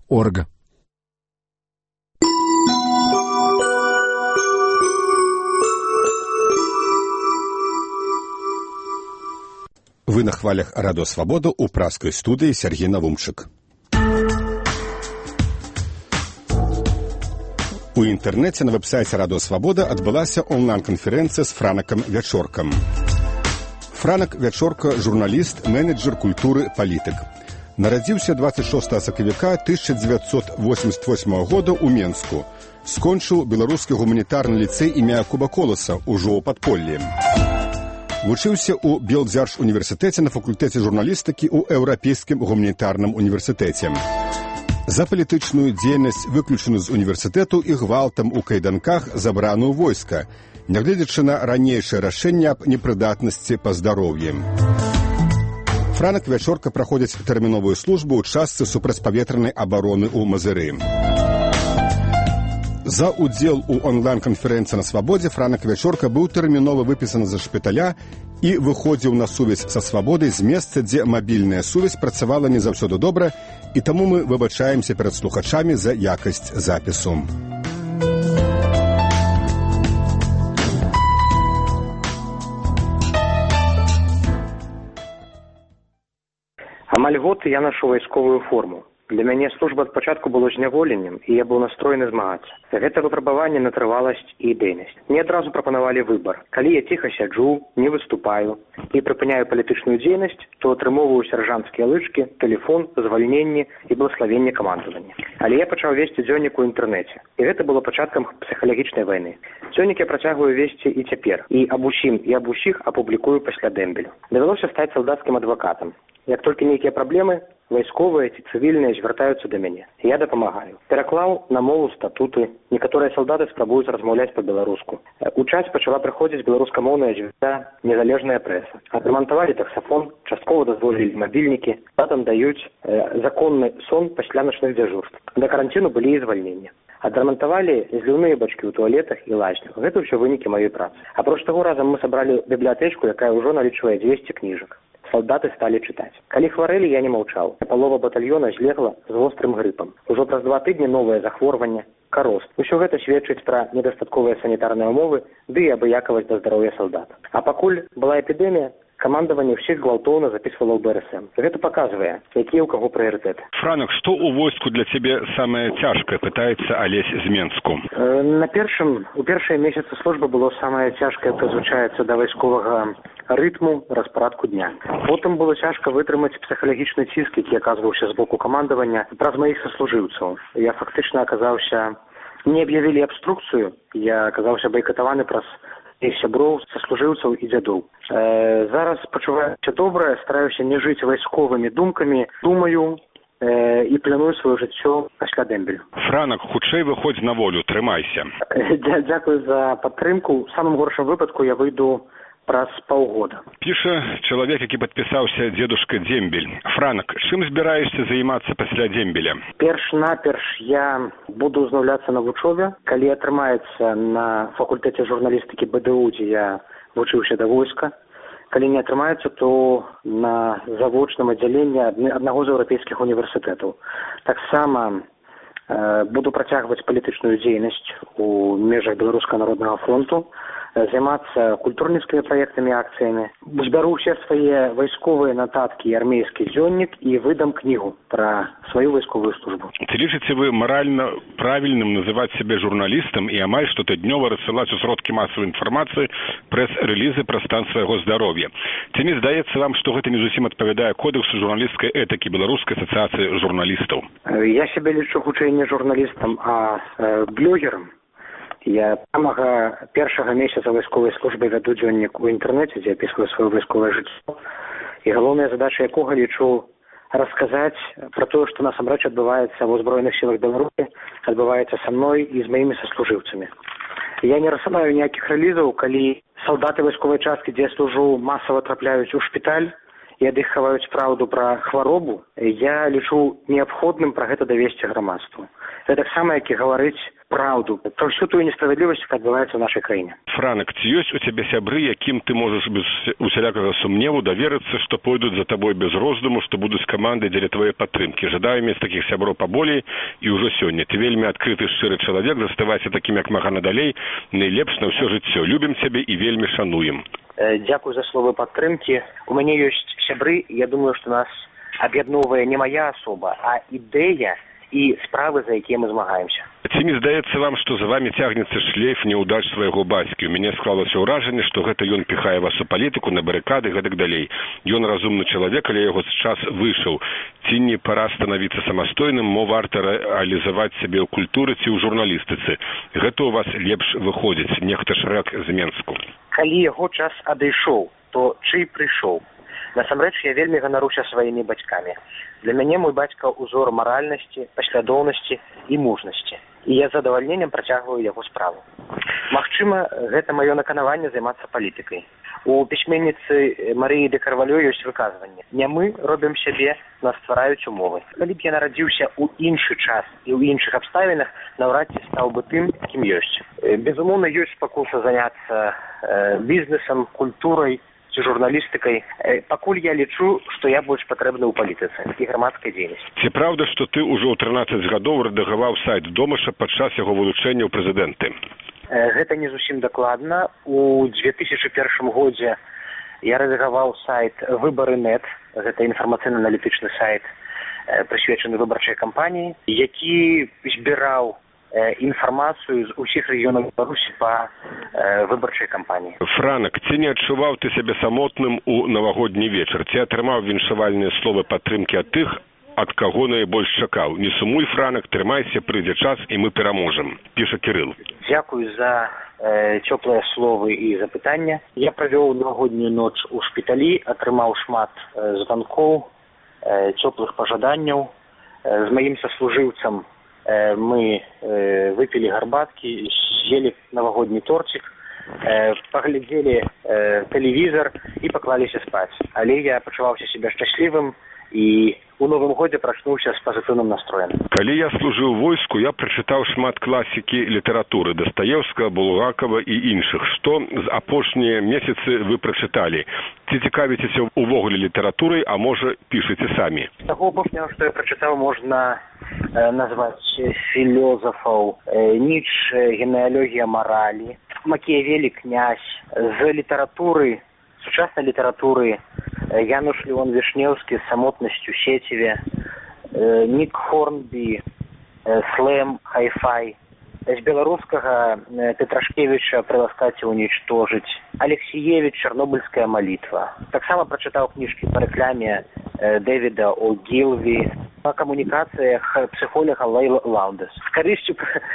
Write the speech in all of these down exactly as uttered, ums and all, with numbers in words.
орг. Вы на хвалях Радио Свобода у пражской студии Сергей Навумчик. У інтэрнэце на веб-сайце Радио Свобода адбылася онлайн-канферэнцыя з Франакам Вячоркам. Франак Вячорка – журналіст, менеджер культуры, палітык. Нарадзіўся двадцать шостага сакавіка тысяча девятьсот восемьдесят восьмого года ў Менску. Скончыў беларускі гуманітарны ліцэй імя Куба Коласа ўжо ў падполлі. Вучыўся ў Белдзярж-універсітэце на факультэце журналістыкі ў Еўрапейскім гуманітарным універсітэце. За палітычную дзейнасць выключаны з універсітэту і гвалтам у кайданках забраны ў войска, нягледзячы на ранейшае рашэнне аб непрыдатнасці па здароўі. Франак Вячорка праходзіць тэрміновую службу ў частцы супрацьпаветранай абароны ў Мазыры. За удзел у онлайн-канферэнцыі на Свабодзе Франак Вячорка быў тэрмінова выпісаны з шпіталя і выходзіў на сувязь са свабодай з месца, дзе мабільная сувязь працавала не заўсёды добра, і таму мы выбачаемся перад слухачамі за якасць запісу. Амаль год я нашу вайсковую форму. Для мяне служба ад пачатку было зняволеннем, і я быў настроены змагацца. Гэта выпрабаванне на трываласць і ідэйнасць. Мне адразу прапанавалі выбар. Калі я ціха сяджу, не выступаю і прыпыняю палітычную дзейнасць, то атрымоўваю сяржанцкія лычкі, тэлефон, звальненне і благославенне камандавання. Але я пачаў весці дзённік у інтэрнэце. І гэта было пачаткам псіхалагічнай вайны. Дзённік я працягваю весці і цяпер. І аб усім, і аб усіх апублікую пасля дэмбелю. Давялося стаць салдацкім адвакатам. Як толькі нейкія праблемы, вайсковыя ці цывільныя звяртаюцца да мяне. Я дапамагаю. Пераклаў на мову статуты. Некаторыя салдаты спрабуюць размаўляць па-беларуску. У час пачала прыходзіць беларускамоўная звязда, незалежная прэса. Адрамантавалі таксафон, часткова дазволілі мабільнікі, затым даюць э, законны сон пасля начных дзяжурств. Да каранціну былі і звальнення. Адрамантавалі зліўныя бачкі ў туалетах і лазнях. Гэта ўсё вынікі маёй працы. Апроч таго разам мы сабралі бібліятэчку, якая ўжо налічвае дзвесце кніжак. Салдаты сталі чытаць. Калі хварэлі, я не маўчаў. Палова батальёна злегла з вострым грыпам. Ужо праз два тыдні новае захворванне, карост. Усё гэта сведчыць пра недастатковыя санітарныя ўмовы ды і абыякавасць да здароўя салдата. А пакуль была эпідэмія, камандаванне ўсіх гвалтоўна запісвала ў бэ эр эс эм. Гэта паказвае, якія ў каго прыярытэты. Франак, што ў войску для цябе самае цяжкае, пытаецца Алесь з Менску. Э, на першым, у першыя месяцы службы было самае цяжкае прызвычаецца да вайсковага рытму, распарадку дня. Потым было цяжка вытрымаць псіхалагічны ціск, які аказваўся з боку камандавання праз маіх саслужыўцаў. Я фактычна аказаўся, не аб'явілі абструкцыю, я аказаўся байкатаваны праз і сяброў, саслужыўцаў і дзядоў. Э, зараз пачуваюся добра, стараюся не жыць вайсковымі думкамі, думаю э, і планую сваё жыццё пасля дэмбелю. Франак, хутчэй выходзь на волю, трымайся. Дя- Дзякую за падтрымку. У самым горшым выпадку я выйду праз паўгода. Піша чалавек, які падпісаўся дзедушка Дзембель. Франак, чым збіраешся займацца пасля Дзембеля? Перш-наперш я буду ўзнаўляцца на вучобе. Калі атрымаецца на факультэце журналістыкі бэ дэ у, дзе я вучыўся да войска. Калі не атрымаецца, то на завочным аддзяленні аднаго з еўрапейскіх універсітэтаў. Таксама э, буду працягваць палітычную дзейнасць у межах Беларускага народнага фронту, займацца культурніцкімі праектамі, акцыямі. Збяру ўсе свае вайсковыя нататкі і армейскі дзённік і выдам кнігу пра сваю вайсковую службу. Ці лічыце вы маральна правільным называць сябе журналістам і амаль штотыднёва рассылаць у сродкі масавай інфармацыі прэс-рэлізы пра стан свайго здароўя? Ці не здаецца вам, што гэта не зусім адпавядае кодэксу журналісцкай этыкі Беларускай асацыяцыі журналістаў? Я сябе лічу хутчэй не журналістам, а э, блогерам. Я самага першага месяца вайсковай службы вяду дзённік у інтэрнэце, дзе апісваю сваё вайсковае жыццё. І галоўная задача якога лічу расказаць пра тое, што насамрэч адбываецца ва ўзброеных сілах Беларусі, адбываецца са мной і з маімі саслужыўцамі. Я не рассылаю ніякіх рэлізаў, калі салдаты вайсковай часткі, дзе я служу, масава трапляюць у шпіталь і ад іх хаваюць праўду пра хваробу, я лічу неабходным пра гэта давесці грамадству. Гэта таксама, як і гаварыць праўду пра ўсю тую несправядлівасць, якая адбываецца ў нашай краіне. Франак, ці ёсць у цябе сябры, якім ты можаш без усялякага сумневу даверыцца, што пойдуць за табой без роздуму, што будуць камандай дзеля твае падтрымкі? Жадаю мець такіх сяброў паболей і ўжо сёння. Ты вельмі адкрыты, шчыры чалавек, заставайся такім, як мага надалей, найлепш на ўсё жыццё. Любім цябе і вельмі шануем. Дзякуй за словы падтрымкі. У мяне ёсць сябры, я думаю, што нас аб'ядноўвае не мая асоба, а ідэя і справы, за якія мы змагаемся. Ці не здаецца вам, што за вамі цягнецца шлейф няўдач свайго бацькі? У мяне склалася ўражанне, што гэта ён піхае вас у палітыку, на барыкады, гэтак далей. Ён разумны чалавек, але яго час выйшаў. Ці не пара станавіцца самастойным, мо варта рэалізаваць сябе ў культуры ці ў журналістыцы? Гэта ў вас лепш выходзіць, нехта шрэк з Менску. Калі яго час адышоў, то чый прыйшоў? Насамрэч, я вельмі ганаруся сваімі бацькамі. Для мяне мой бацька ўзор маральнасці, паслядоўнасці і мужнасці. І я з задавальненнем працягваю яго справу. Магчыма, гэта маё наканаванне займацца палітыкай. У пісьменніцы Марыі де Карвалё ёсць выказванне. Не мы робім сябе, нас ствараюць умовы. Калі б я нарадзіўся ў іншы час і ў іншых абставінах, наўрад ці стаў бы тым, кім ёсць. Безумоўна, ёсць спакуса заняцца бізнесам, культурай, журналістыкай. Пакуль я лічу, што я больш патрэбны ў палітыцы і грамадскай дзейнасці. Ці праўда, што ты ўжо ў трынаццаць гадоў рэдагаваў сайт Домаша падчас яго вылучэння ў прэзідэнты? Гэта не зусім дакладна. У дзве тысячы першым годзе я рэдагаваў сайт Выбары точка нет, гэта інфармацыйна-аналітычны сайт, прысвечаны выбарчай кампаніі, які збіраў інфармацыю з усіх рэгіёнаў Беларусі па выбарчай кампаніі. Франак, ці не адчуваў ты сябе самотным у навагодні вечар? Ці атрымаў віншавальныя словы падтрымкі ад тых, ад каго найбольш чакаў? Не сумуй, Франак, трымайся, прыйдзе час і мы пераможам, піша Кірыл. Дзякуй за э, цёплыя словы і запытання. Я правёў навагоднюю ноч у шпіталі, атрымаў шмат э, званкоў, э, цёплых пажаданняў. Э, з маім саслужыўцам мы э, выпілі гарбаткі, з'елі навагодні торцік, э, паглядзелі э, тэлевізар і паклаліся спаць. Але я пачуваўся сябе шчаслівым і у новым годзе прачнуўся з пазітыўным настроем. Калі я служыў войску, я прачытаў шмат класікі літаратуры Дастаеўскага, Булгакова і іншых. Што з апошнія месяцы вы прачыталі? Ці цікавіцеся увогуле літаратурай, а можа, пішыце самі? З таго апошняга, што я прачытаў, можна э, назваць філёзафаў э, Ніцшэ, генеалогія маралі, Макіявелі, князь. З літаратуры, сучаснай літаратуры Януш Леон Вішнеўскі з самотнасцю сеціве, Нік Хорнбі, Слэм, Хай-Фай. З беларускага Петрашкевіча «Прыласкаць і унічтожыць», Алексіевіч «Чарнобыльская малітва». Таксама прачытаў кніжкі па рэкламе Дэвіда О'Гілві, па камунікацыях псіхолога Лейлы Лаўдэс. З карысцю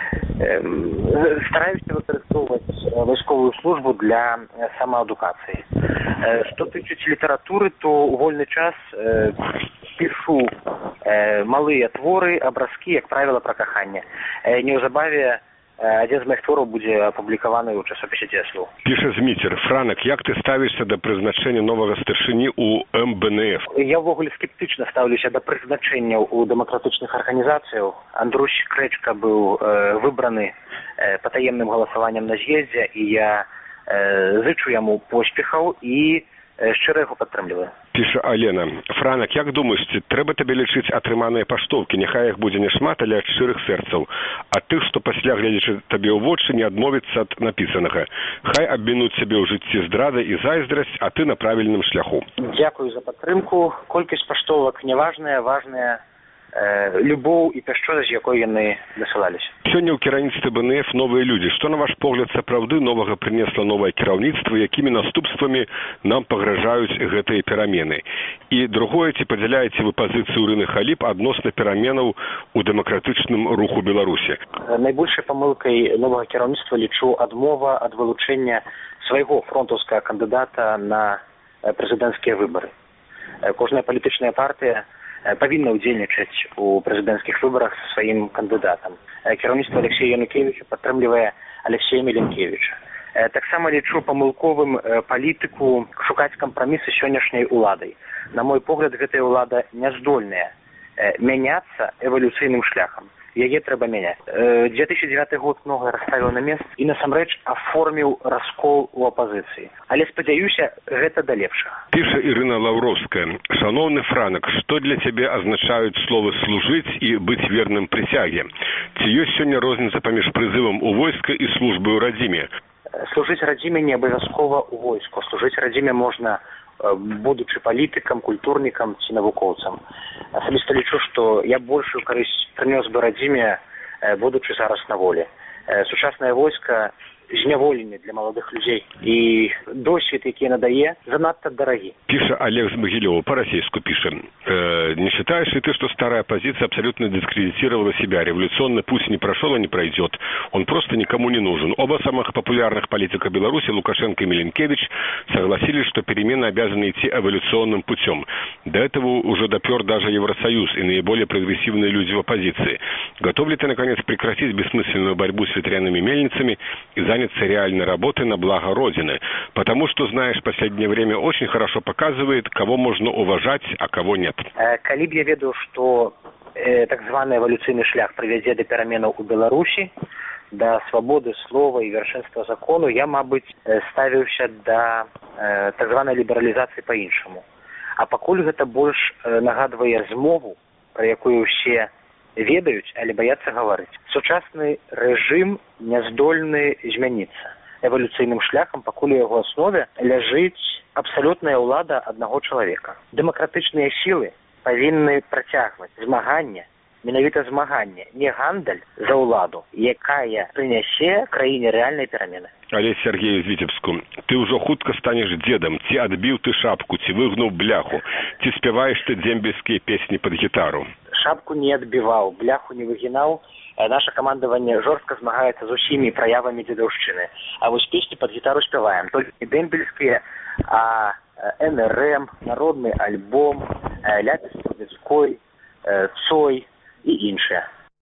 стараюся выкарыстоўваць вайсковую службу для самаадукацыі. Што тычыць літаратуры, то ў вольны час э, пішу э, малыя творы, абразкі, як правіла, пра каханне. Э, неўзабаве адзін з маіх твораў будзе апублікаваны ў часопісе «Дзеслу». Піша Зміцер. Франак, як ты ставішся да прызначэння новага старшыні ў эм бэ эн эф? Я ўвогуле скептычна стаўлюся да прызначэнняў у дэмакратычных арганізацыяў. Андрусь Крэчка быў э, выбраны э, патаемным галасаваннем на з'ездзе, і я э, зычу яму поспехаў і э, шчыра яго падтрымліваю. Піша Алена. Франак, як думаеш, ці трэба табе лічыць атрыманыя паштоўкі? Няхай іх будзе не шмат, але ад шчырых сэрцаў. А тых, што пасля, гледзячы табе ў вочы, не адмовіцца ад напісанага. Хай абмінуць сябе ў жыцці здрада і зайздрасць, а ты на правільным шляху. Дзякую за падтрымку. Колькасць паштовак не важная, важная э, любоў і пяшчота, з якой яны дасылаліся. Сёння ў кіраўніцтве бэ эн эф новыя людзі. Што, на ваш погляд, сапраўды новага прынесла новае кіраўніцтва, якімі наступствамі нам пагражаюць гэтыя перамены? І другое, ці падзяляеце вы пазіцыю Ірыны Халіп адносна пераменаў у дэмакратычным руху Беларусі? Найбольшай памылкай новага кіраўніцтва лічу адмова ад вылучэння свайго фронтаўскага кандыдата на прэзідэнцкія выбары. Кожная палітычная партыя павінна ўдзельнічаць у прэзідэнцкіх выбарах са сваім кандыдатам. Кіраўніцтва Алексея Янукевіча падтрымлівае Алексея Міленкевіча. Таксама лічу памылковым палітыку шукаць кампрамісы сённяшняй уладай. На мой погляд, гэтая ўлада няздольная мяняцца эвалюцыйным шляхам. Яе трэба мяняць. две тысячи девятый год многае расставіў на месца і насамрэч аформіў раскол у апазіцыі. Але спадзяюся, гэта да лепшага. Піша Ірына Лаўроўская. Шановны Франак, што для цябе азначаюць словы служыць і быць верным прысяге? Ці ёсць сёння розніца паміж прызывам у войска і службай у радзіме? Служыць радзіме не абавязкова ў войску. Служыць радзіме можна, будучы палітыкам, культурнікам ці навукоўцам. Асабіста лічу, што я большую карысць прынёс бы радзіме, будучы зараз на волі. Сучаснае войска зняволенне для маладых людзей. І досвід, які надае, занадта дарагі. Пиша Олег Змогилёва, по-российски пишет. Э, не считаешь ли ты, что старая оппозиция абсолютно дискредитировала себя? Революционный путь не прошел и не пройдет. Он просто никому не нужен. Оба самых популярных политика Беларуси, Лукашенко и Миленкевич, согласились, что перемены обязаны идти эволюционным путем. До этого уже допер даже Евросоюз и наиболее прогрессивные люди в оппозиции. Готов ли ты, наконец, прекратить бессмысленную борьбу с ветряными мельницами и заняться реальной работой на благо Родины? Потому что, знаешь, последнее время очень хорошо показывает, кого можно уважать, а кого нет. Калі б я ведаў, што э, так званы эвалюцыйны шлях прывядзе да пераменаў у Беларусі, да свабоды слова і вяршэнства закону, я, мабыць, ставіўся да э, так званай лібералізацыі па-іншаму. А пакуль гэта больш э, нагадвае змову, пра якую ўсе ведаюць, але баяцца гаварыць. Сучасны рэжым няздольны змяніцца эвалюцыйным шляхам, пакуль у яго аснове ляжыць абсалютная ўлада аднаго чалавека. Дэмакратычныя сілы павінны працягваць змаганне, менавіта змаганне, не гандаль за ўладу, якая прынясе краіне рэальныя перамены. Олесь Сергею Витебску, ты ўжо хутка станеш дзедам, ці адбіў ты шапку, ці выгнуў бляху, ці спяваеш ты дзембельскія песні пад гітару? Шапку не адбіваў, бляху не выгінаў. Наша камандаванне жорстка змагаецца з усімі праявамі дзедаўшчыны. А вось песні пад гітару спяваем. Толькі не дэмбельскія, а эн эр эм, народны альбом, ляпіс Трубецкой, Цой і іншыя.